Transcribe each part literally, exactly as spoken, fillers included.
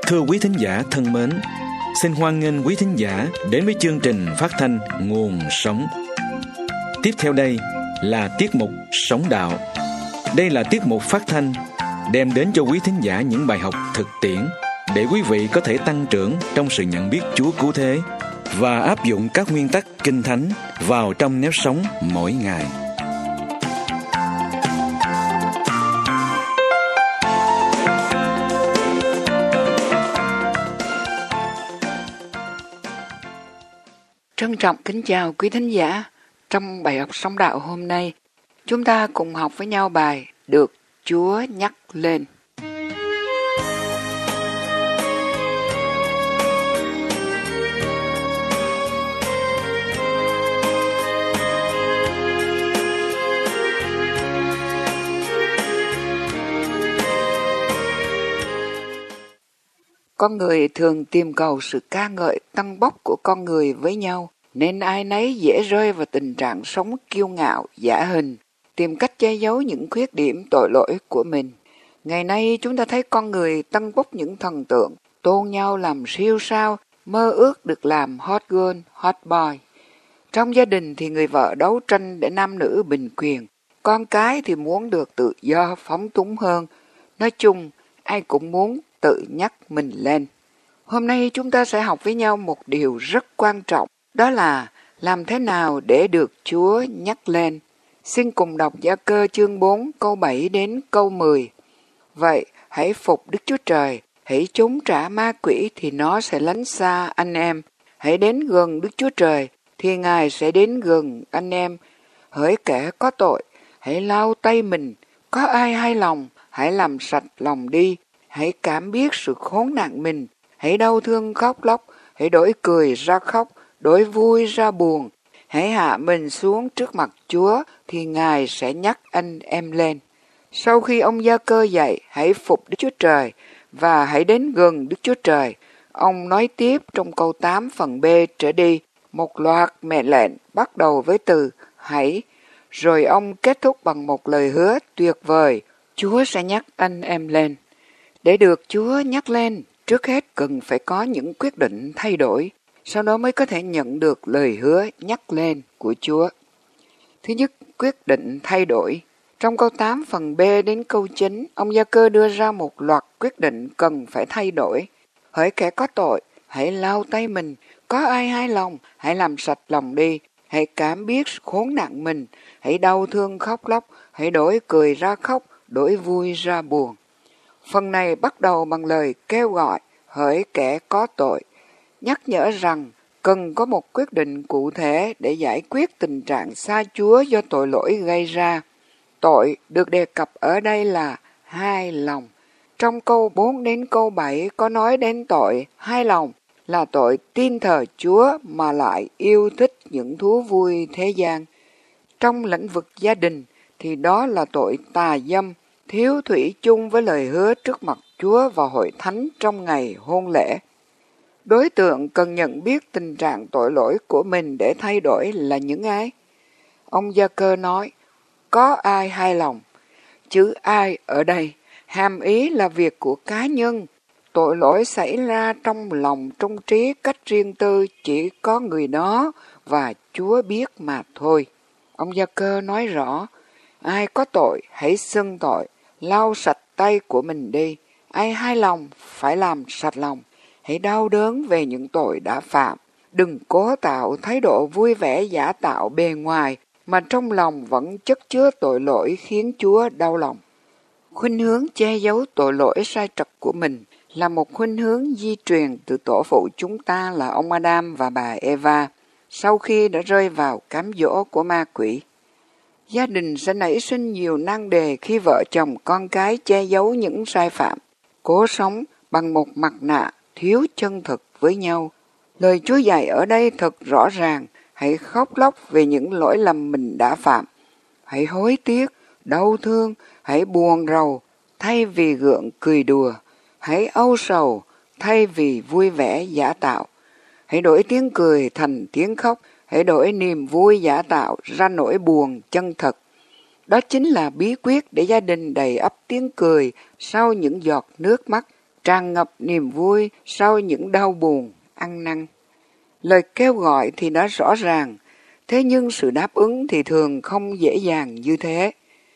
Thưa quý thính giả thân mến, xin hoan nghênh quý thính giả đến với chương trình phát thanh Nguồn Sống. Tiếp theo đây là tiết mục Sống Đạo. Đây là tiết mục phát thanh đem đến cho quý thính giả những bài học thực tiễn để quý vị có thể tăng trưởng trong sự nhận biết Chúa cứu thế và áp dụng các nguyên tắc Kinh Thánh vào trong nếp sống mỗi ngày. Trân trọng kính chào quý thính giả. Trong bài học Sống Đạo hôm nay, chúng ta cùng học với nhau bài Được Chúa Nhắc Lên. Con người thường tìm cầu sự ca ngợi tăng bốc của con người với nhau, nên ai nấy dễ rơi vào tình trạng sống kiêu ngạo, giả hình, tìm cách che giấu những khuyết điểm tội lỗi của mình. Ngày nay chúng ta thấy con người tăng bốc những thần tượng, tôn nhau làm siêu sao, mơ ước được làm hot girl, hot boy. Trong gia đình thì người vợ đấu tranh để nam nữ bình quyền, con cái thì muốn được tự do phóng túng hơn. Nói chung, ai cũng muốn tự nhắc mình lên. Hôm nay chúng ta sẽ học với nhau một điều rất quan trọng, đó là làm thế nào để được Chúa nhắc lên. Xin cùng đọc Gia Cơ chương bốn câu bảy đến câu mười. Vậy hãy phục Đức Chúa Trời, hãy chống trả ma quỷ thì nó sẽ lánh xa anh em. Hãy đến gần Đức Chúa Trời thì Ngài sẽ đến gần anh em. Hỡi kẻ có tội, hãy lau tay mình. Có ai hay lòng, hãy làm sạch lòng đi. Hãy cảm biết sự khốn nạn mình, hãy đau thương khóc lóc, hãy đổi cười ra khóc, đổi vui ra buồn. Hãy hạ mình xuống trước mặt Chúa thì Ngài sẽ nhắc anh em lên. Sau khi ông Gia Cơ dạy, hãy phục Đức Chúa Trời và hãy đến gần Đức Chúa Trời. Ông nói tiếp trong câu tám phần B trở đi, một loạt mệnh lệnh bắt đầu với từ hãy. Rồi ông kết thúc bằng một lời hứa tuyệt vời, Chúa sẽ nhắc anh em lên. Để được Chúa nhắc lên, trước hết cần phải có những quyết định thay đổi, sau đó mới có thể nhận được lời hứa nhắc lên của Chúa. Thứ nhất, quyết định thay đổi. Trong câu tám phần B đến câu chín, ông Gia Cơ đưa ra một loạt quyết định cần phải thay đổi. Hỡi kẻ có tội, hãy lau tay mình. Có ai hai lòng, hãy làm sạch lòng đi. Hãy cảm biết khốn nạn mình. Hãy đau thương khóc lóc. Hãy đổi cười ra khóc, đổi vui ra buồn. Phần này bắt đầu bằng lời kêu gọi, hỡi kẻ có tội, nhắc nhở rằng cần có một quyết định cụ thể để giải quyết tình trạng xa Chúa do tội lỗi gây ra. Tội được đề cập ở đây là hai lòng. Trong câu bốn đến câu bảy có nói đến tội hai lòng là tội tin thờ Chúa mà lại yêu thích những thú vui thế gian. Trong lĩnh vực gia đình thì đó là tội tà dâm, thiếu thủy chung với lời hứa trước mặt Chúa và hội thánh trong ngày hôn lễ. Đối tượng cần nhận biết tình trạng tội lỗi của mình để thay đổi là những ai? Ông Gia Cơ nói, có ai hai lòng? Chữ ai ở đây, hàm ý là việc của cá nhân. Tội lỗi xảy ra trong lòng trong trí cách riêng tư chỉ có người đó và Chúa biết mà thôi. Ông Gia Cơ nói rõ, ai có tội hãy xưng tội, lau sạch tay của mình đi. Ai hai lòng phải làm sạch lòng. Hãy đau đớn về những tội đã phạm. Đừng cố tạo thái độ vui vẻ giả tạo bề ngoài mà trong lòng vẫn chất chứa tội lỗi khiến Chúa đau lòng. Khuynh hướng che giấu tội lỗi sai trật của mình là một khuynh hướng di truyền từ tổ phụ chúng ta là ông Adam và bà Eva sau khi đã rơi vào cám dỗ của ma quỷ. Gia đình sẽ nảy sinh nhiều nan đề khi vợ chồng con cái che giấu những sai phạm, cố sống bằng một mặt nạ thiếu chân thực với nhau. Lời Chúa dạy ở đây thật rõ ràng, hãy khóc lóc về những lỗi lầm mình đã phạm. Hãy hối tiếc, đau thương, hãy buồn rầu, thay vì gượng cười đùa. Hãy âu sầu, thay vì vui vẻ giả tạo. Hãy đổi tiếng cười thành tiếng khóc, hãy đổi niềm vui giả tạo ra nỗi buồn chân thật. Đó chính là bí quyết để gia đình đầy ắp tiếng cười sau những giọt nước mắt. tràn ngập niềm vui sau những đau buồn, ăn năn. Lời kêu gọi thì đã rõ ràng, thế nhưng sự đáp ứng thì thường không dễ dàng như thế.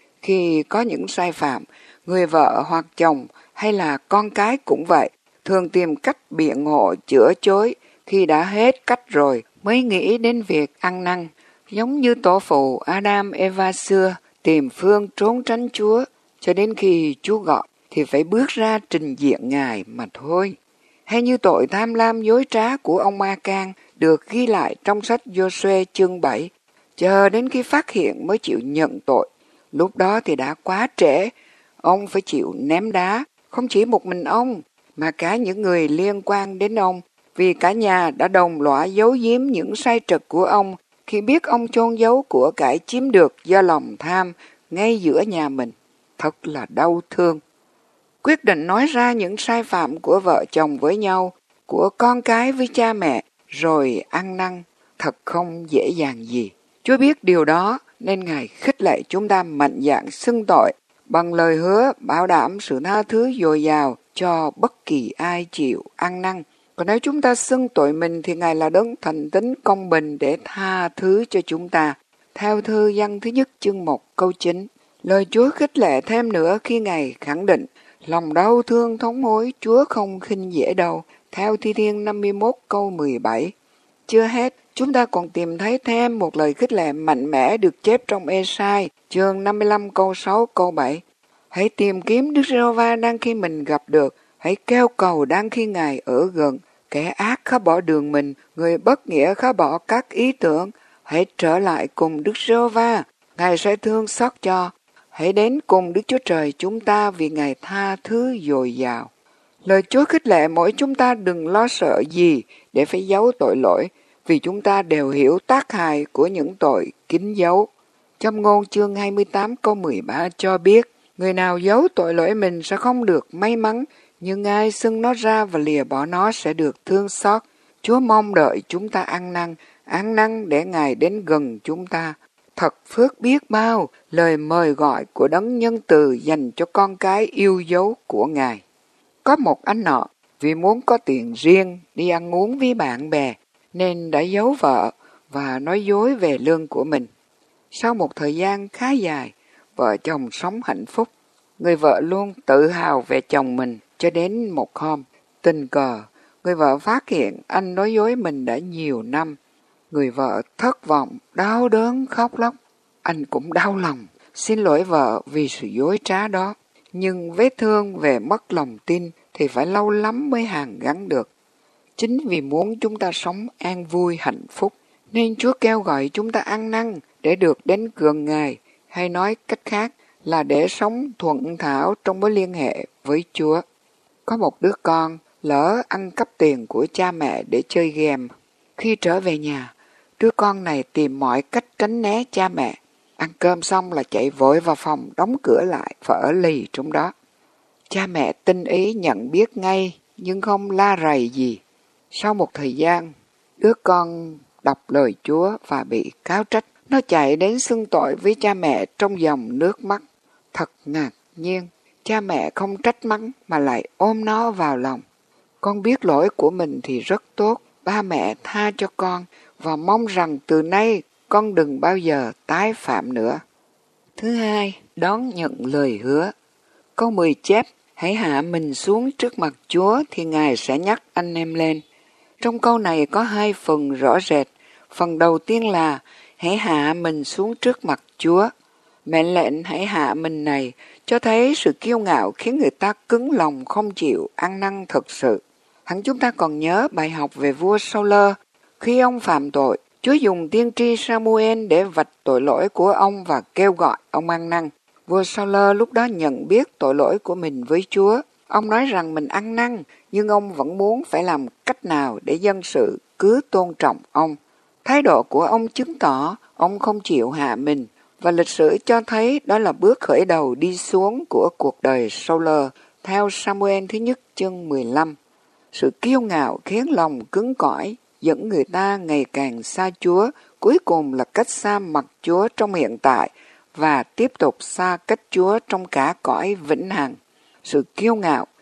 Khi có những sai phạm, người vợ hoặc chồng hay là con cái cũng vậy, thường tìm cách biện hộ chữa chối, khi đã hết cách rồi mới nghĩ đến việc ăn năn. Giống như tổ phụ Adam Eva xưa tìm phương trốn tránh Chúa, cho đến khi Chúa gọi thì phải bước ra trình diện Ngài mà thôi. Hay như tội tham lam dối trá của ông A-can được ghi lại trong sách Giô-suê chương bảy, chờ đến khi phát hiện mới chịu nhận tội. Lúc đó thì đã quá trễ, ông phải chịu ném đá, không chỉ một mình ông, mà cả những người liên quan đến ông, vì cả nhà đã đồng lõa giấu giếm những sai trật của ông khi biết ông chôn giấu của cải chiếm được do lòng tham ngay giữa nhà mình. Thật là đau thương. Quyết định nói ra những sai phạm của vợ chồng với nhau, của con cái với cha mẹ, rồi ăn năn, thật không dễ dàng gì. Chúa biết điều đó, nên Ngài khích lệ chúng ta mạnh dạn xưng tội, bằng lời hứa bảo đảm sự tha thứ dồi dào cho bất kỳ ai chịu ăn năn. Còn nếu chúng ta xưng tội mình thì Ngài là đấng thành tín công bình để tha thứ cho chúng ta. Theo thư Giăng thứ nhất chương một câu chín, lời Chúa khích lệ thêm nữa khi Ngài khẳng định, lòng đau thương thống hối Chúa không khinh dễ đâu, theo Thi Thiên năm mươi mốt câu mười bảy. Chưa hết, chúng ta còn tìm thấy thêm một lời khích lệ mạnh mẽ được chép trong Ê-sai, chương năm mươi lăm câu sáu câu bảy. Hãy tìm kiếm Đức Giê-hô-va đang khi mình gặp được, hãy kêu cầu đang khi Ngài ở gần. Kẻ ác khá bỏ đường mình, người bất nghĩa khá bỏ các ý tưởng. Hãy trở lại cùng Đức Giê-hô-va, Ngài sẽ thương xót cho. Hãy đến cùng Đức Chúa Trời chúng ta vì Ngài tha thứ dồi dào. Lời Chúa khích lệ mỗi chúng ta đừng lo sợ gì để phải giấu tội lỗi, vì chúng ta đều hiểu tác hại của những tội kín giấu. Châm ngôn chương hai mươi tám câu mười ba cho biết, người nào giấu tội lỗi mình sẽ không được may mắn, nhưng ai xưng nó ra và lìa bỏ nó sẽ được thương xót. Chúa mong đợi chúng ta ăn năn, ăn năn để Ngài đến gần chúng ta. Thật phước biết bao lời mời gọi của đấng nhân từ dành cho con cái yêu dấu của Ngài. Có một anh nọ vì muốn có tiền riêng đi ăn uống với bạn bè nên đã giấu vợ và nói dối về lương của mình. Sau một thời gian khá dài, vợ chồng sống hạnh phúc. Người vợ luôn tự hào về chồng mình cho đến một hôm, tình cờ, người vợ phát hiện anh nói dối mình đã nhiều năm. Người vợ thất vọng, đau đớn, khóc lóc. Anh cũng đau lòng, xin lỗi vợ vì sự dối trá đó. Nhưng vết thương về mất lòng tin thì phải lâu lắm mới hàn gắn được. Chính vì muốn chúng ta sống an vui hạnh phúc, nên Chúa kêu gọi chúng ta ăn năn để được đến gần Ngài, hay nói cách khác là để sống thuận thảo trong mối liên hệ với Chúa. Có một đứa con lỡ ăn cắp tiền của cha mẹ để chơi game. Khi trở về nhà, đứa con này tìm mọi cách tránh né cha mẹ. Ăn cơm xong là chạy vội vào phòng đóng cửa lại và ở lì trong đó. Cha mẹ tinh ý nhận biết ngay nhưng không la rầy gì. Sau một thời gian, đứa con đọc lời Chúa và bị cáo trách. Nó chạy đến xưng tội với cha mẹ trong dòng nước mắt. Thật ngạc nhiên, cha mẹ không trách mắng mà lại ôm nó vào lòng. Con biết lỗi của mình thì rất tốt, ba mẹ tha cho con và mong rằng từ nay con đừng bao giờ tái phạm nữa. Thứ hai, đón nhận lời hứa. Câu mười chép, hãy hạ mình xuống trước mặt Chúa thì Ngài sẽ nhắc anh em lên. Trong câu này có hai phần rõ rệt. Phần đầu tiên là hãy hạ mình xuống trước mặt Chúa. Mệnh lệnh hãy hạ mình này cho thấy sự kiêu ngạo khiến người ta cứng lòng không chịu ăn năn thật sự. Hẳn chúng ta còn nhớ bài học về vua Sa-ul. Khi ông phạm tội, Chúa dùng tiên tri Sa-mu-el để vạch tội lỗi của ông và kêu gọi ông ăn năn. Vua Sa-ul lúc đó nhận biết tội lỗi của mình với Chúa. Ông nói rằng mình ăn năn, nhưng ông vẫn muốn phải làm cách nào để dân sự cứ tôn trọng ông. Thái độ của ông chứng tỏ ông không chịu hạ mình, và lịch sử cho thấy đó là bước khởi đầu đi xuống của cuộc đời Sa-ul, theo Sa-mu-el thứ nhất chương mười lăm. Sự kiêu ngạo khiến lòng cứng cỏi, dẫn người ta ngày càng xa Chúa, cuối cùng là cách xa mặt Chúa trong hiện tại và tiếp tục xa cách Chúa trong cả cõi vĩnh hằng. Sự kiêu ngạo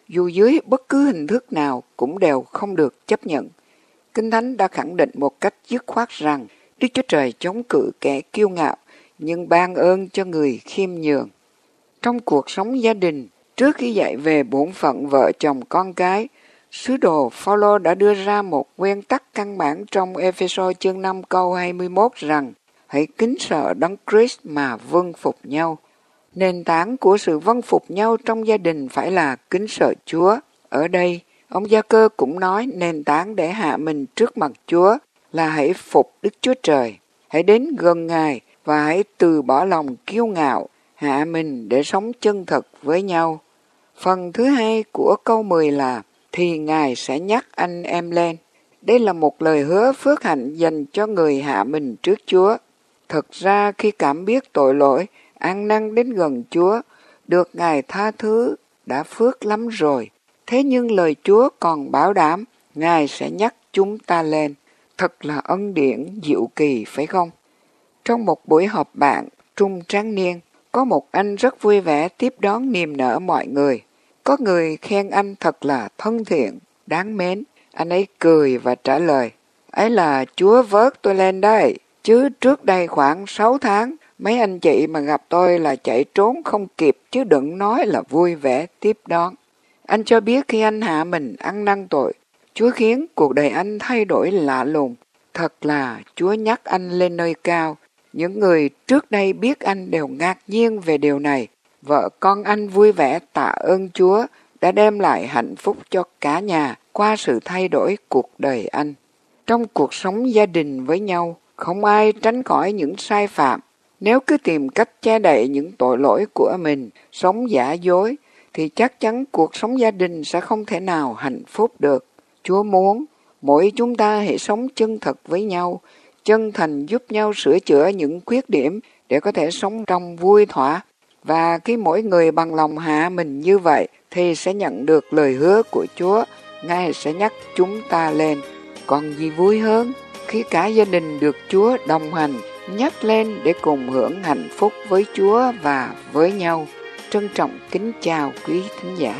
dù dưới bất cứ hình thức nào cũng đều không được chấp nhận. Kinh Thánh đã khẳng định một cách dứt khoát rằng Đức Chúa Trời chống cự kẻ kiêu ngạo, nhưng ban ơn cho người khiêm nhường. Trong cuộc sống gia đình, trước khi dạy về bổn phận vợ chồng con cái, sứ đồ Phao-lô đã đưa ra một nguyên tắc căn bản trong Ê-phê-sô chương năm câu hai mươi mốt rằng hãy kính sợ Đấng Christ mà vâng phục nhau. Nền tảng của sự vâng phục nhau trong gia đình phải là kính sợ Chúa. Ở đây, ông Gia-cơ cũng nói nền tảng để hạ mình trước mặt Chúa là hãy phục Đức Chúa Trời. Hãy đến gần Ngài và hãy từ bỏ lòng kiêu ngạo, hạ mình để sống chân thật với nhau. Phần thứ hai của câu mười là thì Ngài sẽ nhắc anh em lên. Đây là một lời hứa phước hạnh dành cho người hạ mình trước Chúa. Thật ra khi cảm biết tội lỗi, ăn năn đến gần Chúa, được Ngài tha thứ đã phước lắm rồi. Thế nhưng lời Chúa còn bảo đảm Ngài sẽ nhắc chúng ta lên. Thật là ân điển diệu kỳ phải không? Trong một buổi họp bạn trung tráng niên, có một anh rất vui vẻ tiếp đón niềm nở mọi người. Có người khen anh thật là thân thiện, đáng mến. Anh ấy cười và trả lời, ấy là Chúa vớt tôi lên đây. Chứ trước đây khoảng sáu tháng, mấy anh chị mà gặp tôi là chạy trốn không kịp, chứ đừng nói là vui vẻ tiếp đón. Anh cho biết khi anh hạ mình ăn năn tội, Chúa khiến cuộc đời anh thay đổi lạ lùng. Thật là Chúa nhắc anh lên nơi cao. Những người trước đây biết anh đều ngạc nhiên về điều này. Vợ con anh vui vẻ tạ ơn Chúa đã đem lại hạnh phúc cho cả nhà qua sự thay đổi cuộc đời anh. Trong cuộc sống gia đình với nhau, không ai tránh khỏi những sai phạm. Nếu cứ tìm cách che đậy những tội lỗi của mình, sống giả dối, thì chắc chắn cuộc sống gia đình sẽ không thể nào hạnh phúc được. Chúa muốn mỗi chúng ta hãy sống chân thật với nhau, chân thành giúp nhau sửa chữa những khuyết điểm để có thể sống trong vui thỏa. Và khi mỗi người bằng lòng hạ mình như vậy, thì sẽ nhận được lời hứa của Chúa, Ngài sẽ nhắc chúng ta lên. Còn gì vui hơn khi cả gia đình được Chúa đồng hành, nhắc lên để cùng hưởng hạnh phúc với Chúa và với nhau. Trân trọng kính chào quý thính giả.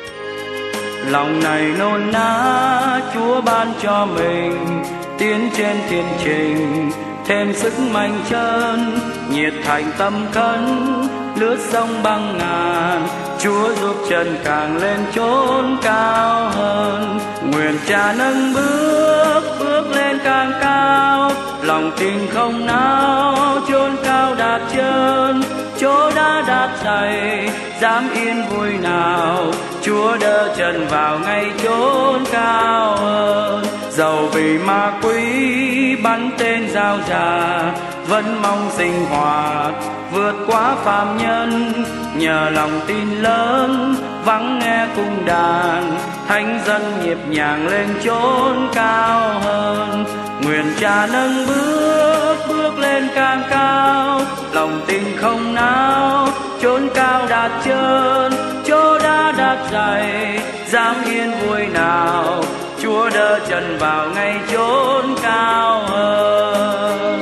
Lòng này nôn nã Chúa ban cho mình, tiến trên thiên trình thêm sức mạnh chân, nhiệt thành tâm khấn lướt sông băng ngàn. Chúa giúp chân càng lên chốn cao hơn, nguyện Cha nâng bước bước lên càng cao. Lòng tin không nao chốn cao đạt chân, chỗ đã đạt dày dám yên vui nào. Chúa đỡ chân vào ngay chốn cao hơn, dầu vì ma quỷ bắn tên giao già, vẫn mong sinh hoạt vượt quá phàm nhân. Nhờ lòng tin lớn vắng nghe cung đàn, thánh dân nhịp nhàng lên chốn cao hơn. Nguyện Cha nâng bước bước lên càng cao, lòng tin không nao chốn cao đạt chân, chỗ đã đạt dày dám yên vui nào. Chúa đỡ chân vào ngay chốn cao hơn.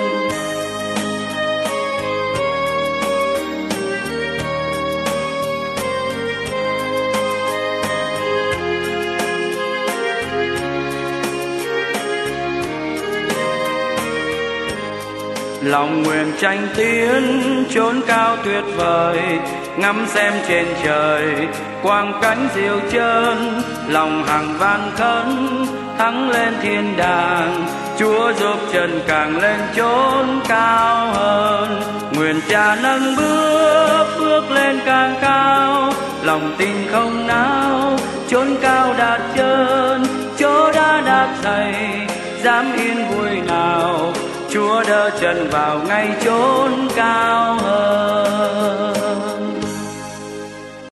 Lòng nguyện tranh tiến chốn cao tuyệt vời, ngắm xem trên trời quang cánh diệu chân. Lòng hằng van khấn thắng lên thiên đàng, Chúa giúp chân càng lên chốn cao hơn. Nguyện Cha nâng bước bước lên càng cao, lòng tin không nao chốn cao đạt chân, chỗ đã đạt dày dám yên vui nào. Chúa đỡ chân vào ngay chốn cao hơn.